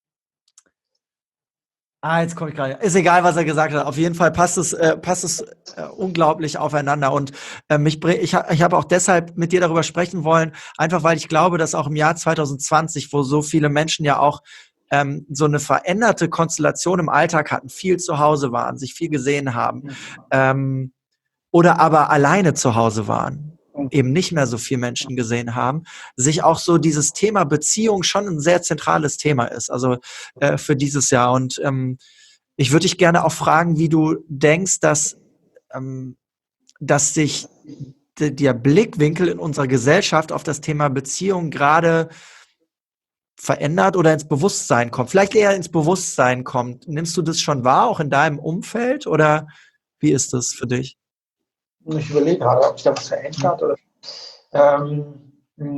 ah, jetzt komme ich gerade. Ist egal, was er gesagt hat. Auf jeden Fall passt es, äh, passt es äh, unglaublich aufeinander. Und äh, mich bring, ich, ha, ich habe auch deshalb mit dir darüber sprechen wollen, einfach weil ich glaube, dass auch im Jahr zwanzig zwanzig, wo so viele Menschen ja auch ähm, so eine veränderte Konstellation im Alltag hatten, viel zu Hause waren, sich viel gesehen haben, ähm, oder aber alleine zu Hause waren, eben nicht mehr so viele Menschen gesehen haben, sich auch so dieses Thema Beziehung schon ein sehr zentrales Thema ist, also äh, für dieses Jahr. Und ähm, ich würde dich gerne auch fragen, wie du denkst, dass, ähm, dass sich d- der Blickwinkel in unserer Gesellschaft auf das Thema Beziehung gerade verändert oder ins Bewusstsein kommt? Vielleicht eher ins Bewusstsein kommt. Nimmst du das schon wahr, auch in deinem Umfeld? Oder wie ist das für dich? Ich überlege gerade, ob sich da was verändert. Oder, ähm,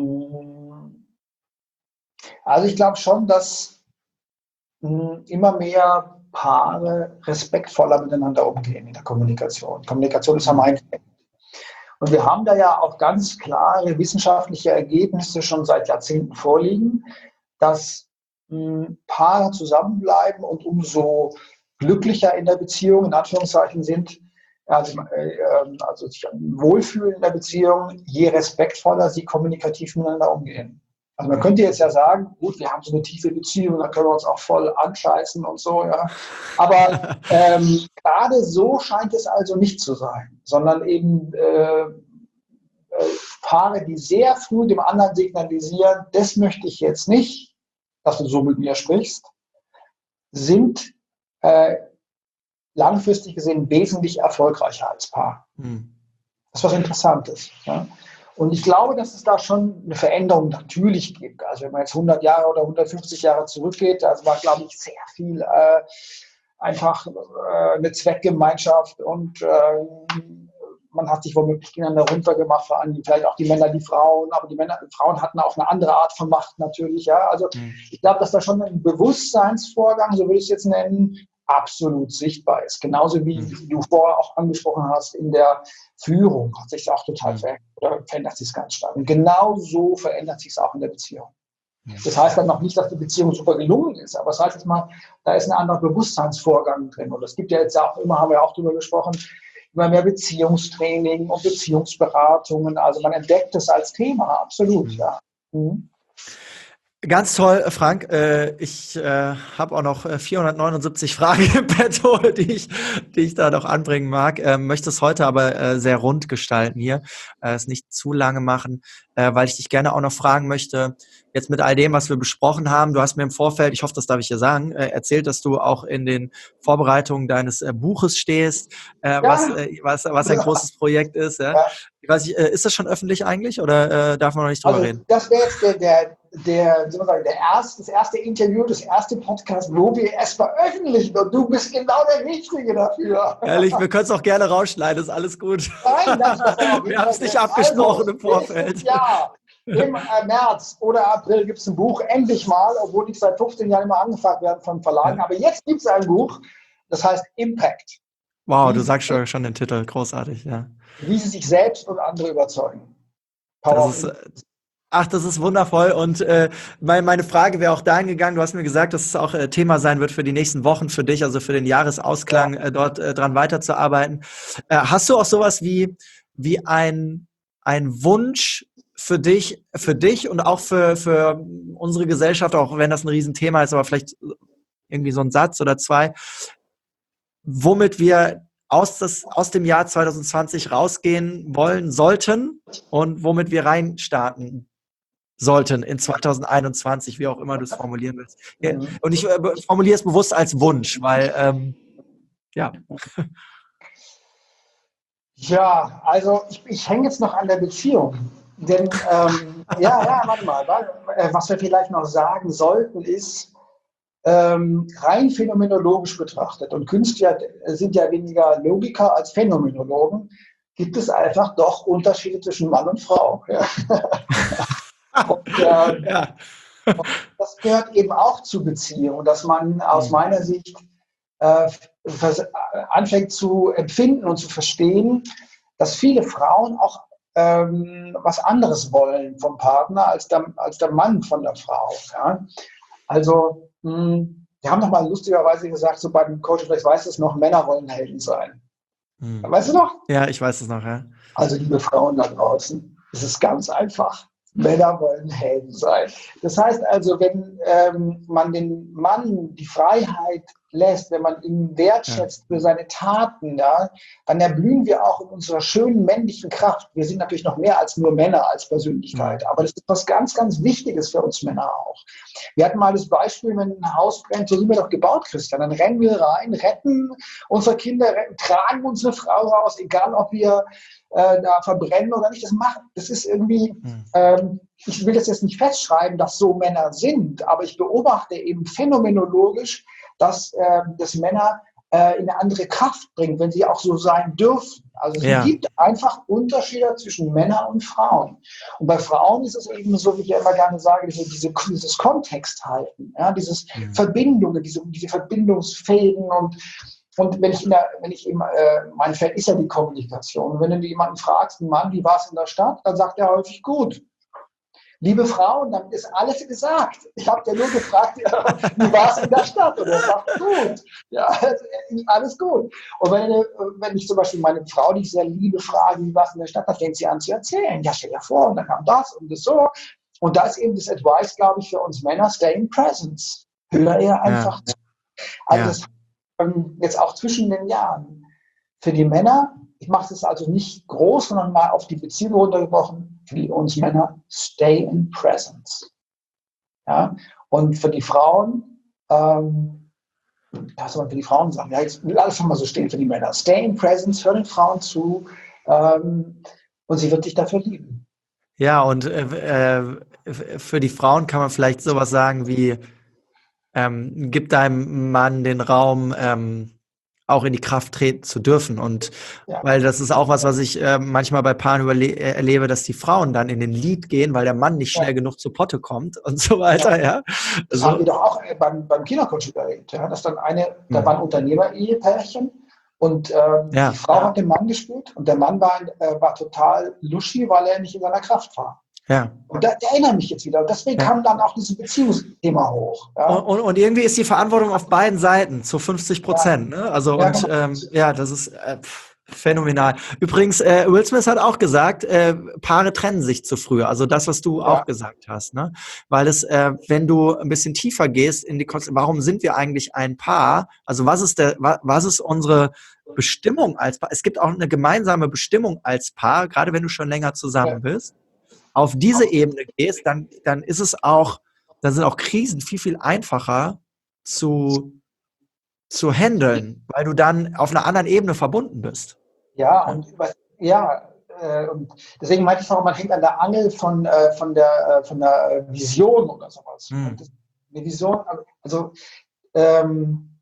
also ich glaube schon, dass mh, immer mehr Paare respektvoller miteinander umgehen in der Kommunikation. Kommunikation ist am einfachsten. Und wir haben da ja auch ganz klare wissenschaftliche Ergebnisse schon seit Jahrzehnten vorliegen, dass mh, Paare zusammenbleiben und umso glücklicher in der Beziehung, in Anführungszeichen, sind, also, äh, also sich wohlfühlen in der Beziehung, je respektvoller sie kommunikativ miteinander umgehen. Also man könnte jetzt ja sagen, gut, wir haben so eine tiefe Beziehung, da können wir uns auch voll anscheißen und so, ja. Aber ähm, gerade so scheint es also nicht zu sein, sondern eben äh, äh, Paare, die sehr früh dem anderen signalisieren, das möchte ich jetzt nicht, dass du so mit mir sprichst, sind äh, langfristig gesehen wesentlich erfolgreicher als Paar. Mhm. Das ist was Interessantes. Ja? Und ich glaube, dass es da schon eine Veränderung natürlich gibt. Also wenn man jetzt hundert Jahre oder hundertfünfzig Jahre zurückgeht, also war, glaube ich, sehr viel äh, einfach äh, eine Zweckgemeinschaft und äh, man hat sich womöglich gegeneinander runtergemacht, vor allem vielleicht auch die Männer, die Frauen, aber die Männer, die Frauen hatten auch eine andere Art von Macht natürlich. Ja? Also mhm. ich glaube, dass da schon ein Bewusstseinsvorgang, so würde ich es jetzt nennen, absolut sichtbar ist. Genauso wie mhm. du vorher auch angesprochen hast, in der Führung hat sich es auch total mhm. verändert, oder verändert sich es ganz stark. Und genau so verändert sich es auch in der Beziehung. Mhm. Das heißt dann noch nicht, dass die Beziehung super gelungen ist, aber es heißt jetzt mal, da ist ein anderer Bewusstseinsvorgang drin. Und es gibt ja jetzt auch immer, haben wir auch darüber gesprochen, immer mehr Beziehungstraining und Beziehungsberatungen. Also man entdeckt es als Thema, absolut, mhm. ja. Mhm. Ganz toll, Frank. Äh, ich äh, habe auch noch vierhundertneunundsiebzig Fragen im Petto, die ich, die ich da noch anbringen mag. Ähm, möchte es heute aber äh, sehr rund gestalten hier, äh, es nicht zu lange machen, äh, weil ich dich gerne auch noch fragen möchte, jetzt mit all dem, was wir besprochen haben. Du hast mir im Vorfeld, ich hoffe, das darf ich hier sagen, äh, erzählt, dass du auch in den Vorbereitungen deines äh, Buches stehst, äh, ja. was, äh, was, was ein großes Projekt ist. Ja? Ja. Ich weiß nicht, äh, ist das schon öffentlich eigentlich oder äh, darf man noch nicht drüber also, reden? Das wäre jetzt der, der Der, sozusagen der erste, das erste Interview, das erste Podcast, wo wir es veröffentlichen und du bist genau der Richtige dafür. Ehrlich, wir können es auch gerne rausschneiden, ist alles gut. Nein, das ist auch wir haben es nicht abgesprochen also, im Vorfeld. Ja, im äh, März oder April gibt es ein Buch, endlich mal, obwohl ich seit fünfzehn Jahren immer angefragt werde von Verlagen, ja. aber jetzt gibt es ein Buch, das heißt Impact. Wow, du sagst schon, schon den Titel, großartig, ja. Wie sie sich selbst und andere überzeugen. Power das ist, Ach, das ist wundervoll und äh, meine, meine Frage wäre auch dahin gegangen, du hast mir gesagt, dass es auch äh, Thema sein wird für die nächsten Wochen für dich, also für den Jahresausklang äh, dort äh, dran weiterzuarbeiten. Äh, hast du auch sowas wie, wie ein, ein Wunsch für dich, für dich und auch für, für unsere Gesellschaft, auch wenn das ein Riesenthema ist, aber vielleicht irgendwie so ein Satz oder zwei, womit wir aus, das, aus dem Jahr zwanzig zwanzig rausgehen wollen, sollten und womit wir reinstarten sollten in zwanzig einundzwanzig, wie auch immer du es formulieren willst. Ja, und ich äh, formuliere es bewusst als Wunsch, weil, ähm, ja. Ja, also ich, ich hänge jetzt noch an der Beziehung. Denn, ähm, ja, ja, warte mal, was wir vielleicht noch sagen sollten, ist, ähm, rein phänomenologisch betrachtet, und Künstler sind ja weniger Logiker als Phänomenologen, gibt es einfach doch Unterschiede zwischen Mann und Frau. Ja. Und, äh, ja. und das gehört eben auch zu Beziehung, dass man aus meiner Sicht äh, anfängt zu empfinden und zu verstehen, dass viele Frauen auch ähm, was anderes wollen vom Partner als der, als der Mann von der Frau. Ja? Also, mh, wir haben doch mal lustigerweise gesagt, so beim Coach, vielleicht weißt du es noch, Männer wollen Helden sein. Hm. Weißt du noch? Ja, ich weiß es noch, ja. Also, liebe Frauen da draußen, es ist ganz einfach. Männer wollen Helden sein. Das heißt also, wenn ähm, man den Mann die Freiheit lässt, wenn man ihn wertschätzt für seine Taten, ja, dann erblühen wir auch in unserer schönen männlichen Kraft. Wir sind natürlich noch mehr als nur Männer als Persönlichkeit, aber das ist was ganz, ganz Wichtiges für uns Männer auch. Wir hatten mal das Beispiel, wenn ein Haus brennt, so sind wir doch gebaut, Christian, dann rennen wir rein, retten unsere Kinder, retten, tragen unsere Frau raus, egal ob wir äh, da verbrennen oder nicht, das machen. Das ist irgendwie, mhm. ähm, ich will das jetzt nicht festschreiben, dass so Männer sind, aber ich beobachte eben phänomenologisch, dass, äh, dass Männer äh, in eine andere Kraft bringt, wenn sie auch so sein dürfen. Also es ja. gibt einfach Unterschiede zwischen Männern und Frauen. Und bei Frauen ist es eben so, wie ich ja immer gerne sage, diese, diese, dieses Kontext halten, ja, dieses mhm. Verbindungen, diese, diese Verbindungsfäden und Und wenn ich, in der, wenn ich eben, äh, mein Feld ist ja die Kommunikation. Und wenn du jemanden fragst, ein Mann, wie war es in der Stadt, dann sagt er häufig gut. Liebe Frauen, damit ist alles gesagt. Ich habe ja nur gefragt, wie war es in der Stadt? Und er sagt, gut. Ja, alles gut. Und wenn, wenn ich zum Beispiel meine Frau, die ich sehr liebe, frage, wie war es in der Stadt, dann fängt sie an zu erzählen. Ja, stell dir vor, und dann kam das und das so. Und da ist eben das Advice, glaube ich, für uns Männer, stay in presence. Hör eher einfach zu. Ja. Also ja. das jetzt auch zwischen den Jahren. Für die Männer, ich mache es also nicht groß, sondern mal auf die Beziehung runtergebrochen, für uns Männer, stay in presence. Ja? Und für die Frauen, ähm, was soll man für die Frauen sagen? Ja, jetzt will alles mal so stehen für die Männer. Stay in presence, hör den Frauen zu ähm, und sie wird dich dafür lieben. Ja, und äh, für die Frauen kann man vielleicht sowas sagen wie, Ähm, gib deinem Mann den Raum, ähm, auch in die Kraft treten zu dürfen. Und ja. weil das ist auch was, was ich äh, manchmal bei Paaren überle- äh, erlebe, dass die Frauen dann in den Lead gehen, weil der Mann nicht schnell ja. genug zur Potte kommt und so weiter. Ja. Ja. Das also, haben wir doch auch beim, beim Kindercoach erlebt. Ja? Dass dann eine, da war ein Unternehmer-Ehepärchen und ähm, ja. die Frau ja. hat den Mann gespielt und der Mann war, äh, war total luschi, weil er nicht in seiner Kraft war. Ja. Und da, da erinnere mich jetzt wieder. Und deswegen ja. kam dann auch dieses Beziehungsthema hoch. Ja. Und, und, und irgendwie ist die Verantwortung auf beiden Seiten zu fünfzig Prozent. Ja. Ne? Also, ja, und genau. ähm, ja, das ist äh, phänomenal. Übrigens, äh, Will Smith hat auch gesagt, äh, Paare trennen sich zu früh. Also das, was du ja. auch gesagt hast. Ne? Weil es, äh, wenn du ein bisschen tiefer gehst in die Konst- warum sind wir eigentlich ein Paar? Also was ist der, was, was ist unsere Bestimmung als Paar? Es gibt auch eine gemeinsame Bestimmung als Paar, gerade wenn du schon länger zusammen ja. bist. Auf diese Ebene gehst, dann, dann ist es auch, dann sind auch Krisen viel, viel einfacher zu, zu handeln, weil du dann auf einer anderen Ebene verbunden bist. Ja, und ja, äh, und deswegen meinte ich auch, man hängt an der Angel von, äh, von, der, äh, von der Vision oder sowas. Hm. Eine Vision, also ähm,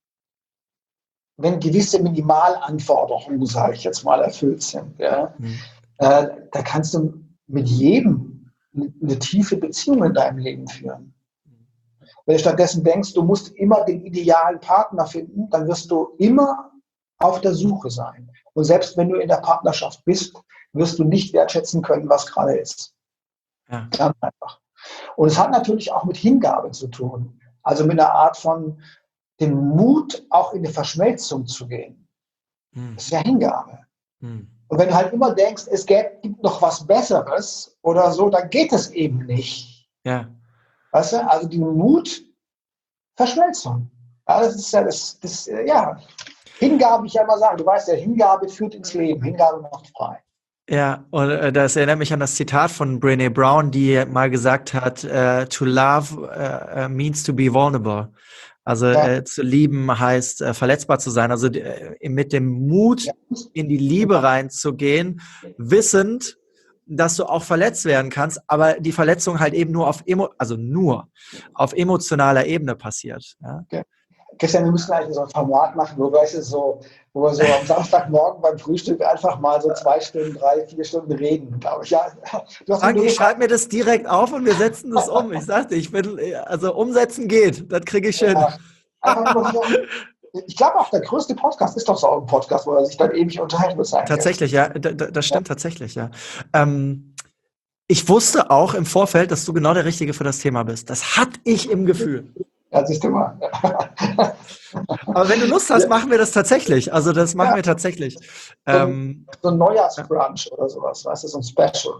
wenn gewisse Minimalanforderungen, sage ich jetzt mal, erfüllt sind, ja, hm. äh, da kannst du mit jedem eine tiefe Beziehung in deinem Leben führen. Wenn du stattdessen denkst, du musst immer den idealen Partner finden, dann wirst du immer auf der Suche sein. Und selbst wenn du in der Partnerschaft bist, wirst du nicht wertschätzen können, was gerade ist. Ja. Ganz einfach. Und es hat natürlich auch mit Hingabe zu tun. Also mit einer Art von dem Mut, auch in die Verschmelzung zu gehen. Hm. Das ist ja Hingabe. Hm. Und wenn du halt immer denkst, es gibt noch was Besseres oder so, dann geht es eben nicht. Ja. Weißt du, also die Mut, Verschmelzung. Ja, das ist ja, das, das, ja, Hingabe, ich ja immer sagen, du weißt ja, Hingabe führt ins Leben, Hingabe macht frei. Ja, und äh, das erinnert mich an das Zitat von Brené Brown, die mal gesagt hat, uh, to love uh, means to be vulnerable. Also ja. äh, zu lieben heißt äh, verletzbar zu sein. Also äh, mit dem Mut ja. in die Liebe reinzugehen, wissend, dass du auch verletzt werden kannst, aber die Verletzung halt eben nur auf emo also nur auf emotionaler Ebene passiert. Ja? Okay. Christian, wir müssen eigentlich so ein Format machen, wo, weißt du, so, wo wir so am Samstagmorgen beim Frühstück einfach mal so zwei Stunden, drei, vier Stunden reden, glaube ich. Ja, Frank, ich schreibe mir das direkt auf und wir setzen das um. Ich sagte, ich bin, also umsetzen geht, das kriege ich hin. Ja, einfach nur ich glaube auch, der größte Podcast ist doch so ein Podcast, wo er sich dann ewig unterhalten muss. Tatsächlich, ja, das stimmt ja. tatsächlich, ja. Ähm, ich wusste auch im Vorfeld, dass du genau der Richtige für das Thema bist. Das hatte ich im Gefühl. Ja, siehst du mal. Aber wenn du Lust hast, ja. machen wir das tatsächlich. Also das machen ja. wir tatsächlich. So ein, ähm, so ein Neujahrsbrunch oder sowas, weißt du, so ein Special.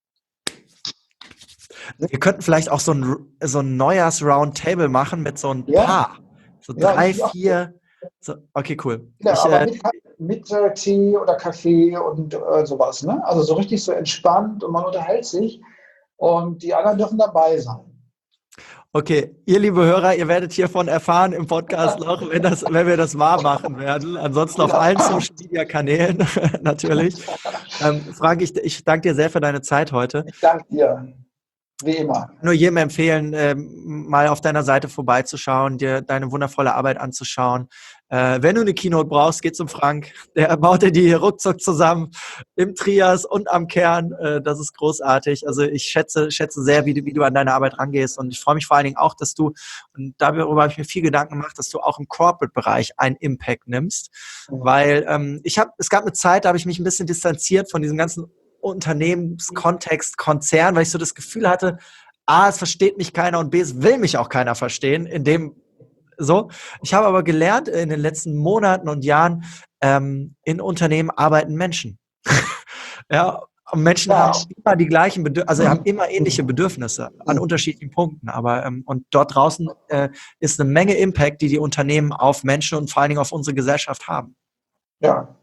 Wir könnten vielleicht auch so ein, so ein Neujahrs-Roundtable machen mit so ein ja. Paar. So drei, ja, vier So, okay, cool. Ja, ich, aber äh, mit, mit äh, Tee oder Kaffee und äh, sowas. Ne? Also so richtig so entspannt und man unterhält sich und die anderen dürfen dabei sein. Okay, ihr liebe Hörer, ihr werdet hiervon erfahren im Podcast noch, wenn, das, wenn wir das wahr machen werden. Ansonsten auf Genau. allen Social-Media-Kanälen natürlich. Ähm, Frank, ich, ich danke dir sehr für deine Zeit heute. Ich danke dir, wie immer. Nur jedem empfehlen, ähm, mal auf deiner Seite vorbeizuschauen, dir deine wundervolle Arbeit anzuschauen. Äh, wenn du eine Keynote brauchst, geh zum Frank. Der baut dir die ruckzuck zusammen im Trias und am Kern. Äh, das ist großartig. Also ich schätze, schätze sehr, wie du, wie du an deine Arbeit rangehst. Und ich freue mich vor allen Dingen auch, dass du, und darüber habe ich mir viel Gedanken gemacht, dass du auch im Corporate-Bereich einen Impact nimmst. Mhm. Weil ähm, ich habe, es gab eine Zeit, da habe ich mich ein bisschen distanziert von diesem ganzen Unternehmenskontext, Konzern, weil ich so das Gefühl hatte, A, es versteht mich keiner und B, es will mich auch keiner verstehen. In dem so. Ich habe aber gelernt in den letzten Monaten und Jahren, ähm, in Unternehmen arbeiten Menschen. Ja, und Menschen ja. haben immer die gleichen Bedürfnisse, also haben immer ähnliche Bedürfnisse an unterschiedlichen Punkten. Aber ähm, und dort draußen äh, ist eine Menge Impact, die die Unternehmen auf Menschen und vor allen Dingen auf unsere Gesellschaft haben. Ja.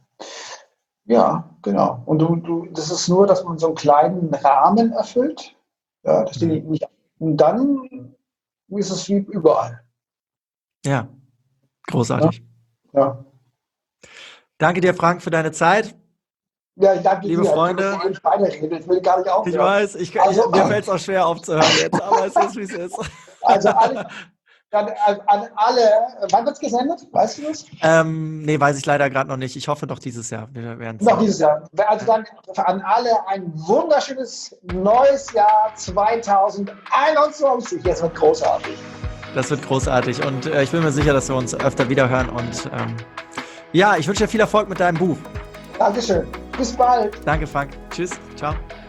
Ja, genau. Und du, du, das ist nur, dass man so einen kleinen Rahmen erfüllt. Ja, dass die nicht, und dann ist es wie überall. Ja, großartig. Ja. Ja. Danke dir, Frank, für deine Zeit. Ja, ich danke Liebe dir. Freunde, ich reden. Ich will gar nicht aufhören. Ich weiß, ich, also, ich, mir fällt es auch schwer aufzuhören jetzt, aber es ist, wie es ist. Also alle, an, an alle, wann wird es gesendet? Weißt du das? Ähm, nee, weiß ich leider gerade noch nicht. Ich hoffe doch dieses Jahr. Wir werden noch dieses Jahr. Also dann an alle ein wunderschönes neues Jahr zweitausendeinundzwanzig. Jetzt wird großartig. Das wird großartig und äh, ich bin mir sicher, dass wir uns öfter wiederhören und ähm, ja, ich wünsche dir viel Erfolg mit deinem Buch. Dankeschön. Bis bald. Danke, Frank. Tschüss. Ciao.